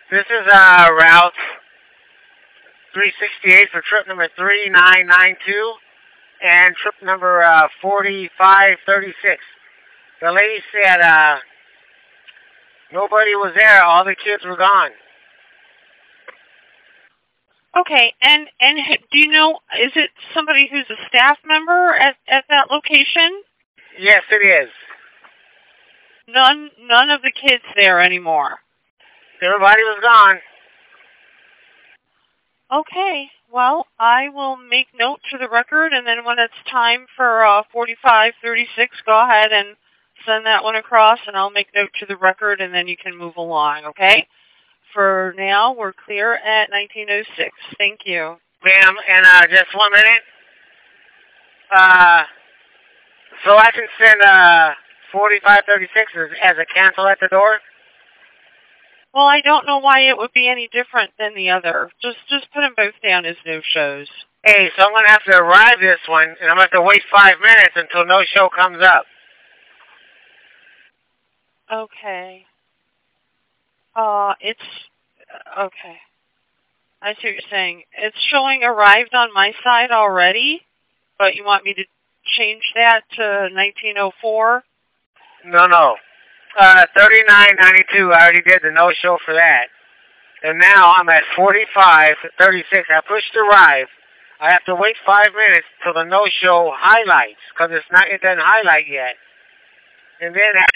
This is Route 368 for trip number 3992 and trip number 4536. The lady said nobody was there. All the kids were gone. Okay, and do you know, is it somebody who's a staff member at that location? Yes, it is. None of the kids there anymore. Everybody was gone. Okay, well, I will make note to the record, and then when it's time for 4536, go ahead and send that one across, and I'll make note to the record, and then you can move along, okay? For now, we're clear at 1906. Thank you. Ma'am, and just 1 minute. So I can send 4536 as a cancel at the door? Well, I don't know why it would be any different than the other. Just put them both down as no-shows. Hey, so I'm going to have to arrive this one, and I'm going to have to wait 5 minutes until no-show comes up. Okay. Okay. I see what you're saying. It's showing arrived on my side already, but you want me to change that to 1904? No. 3992, I already did the no-show for that. And now I'm at 4536. I pushed arrive. I have to wait 5 minutes till the no-show highlights, because it doesn't highlight yet. And then